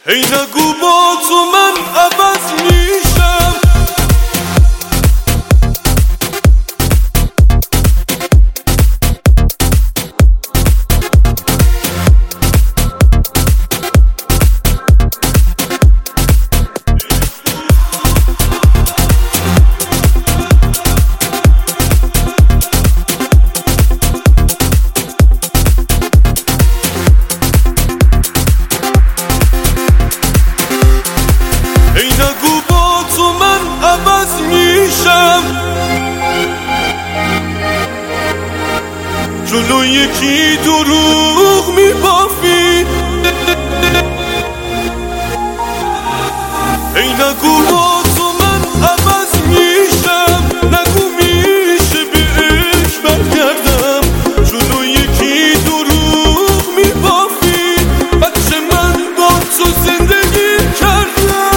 ای نگو با تو من عوض میشم. ای نگو با تو من عوض میشم. جلو یکی دروغ میبافی. ای نگو با تو من عوض میشم. نگو میشه بهش برگردم. جلو یکی دروغ میبافی. بچه من با تو زندگی کردم.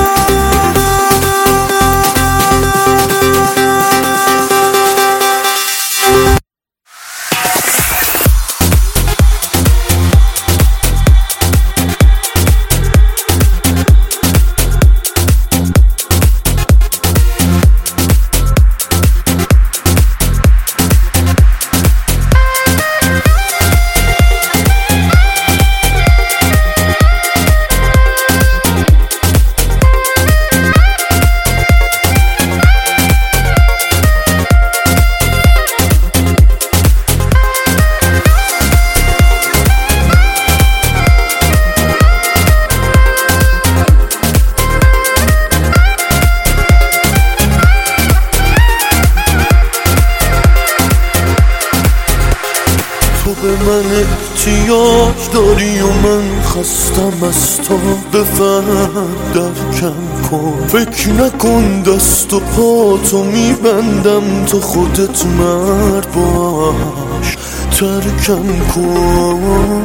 تو به من احتیاج داری و من خستم از تو. بفهم درکم کن. فکر نکن دست و پا تو میبندم. تو خودت مرد باش ترکم کن.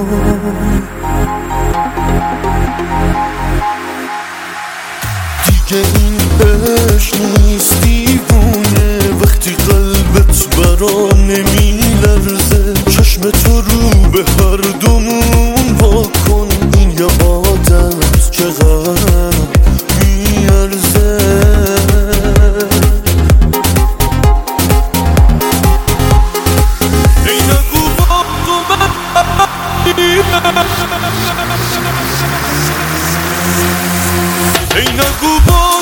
دیگه این عشق نیست دیوونه. وقتی قلبت برا نمیلرزه. چشم تو رو به هر دومون واکن. این یه عادت چقدر میارزه. ای نگو با تو من ای نگو با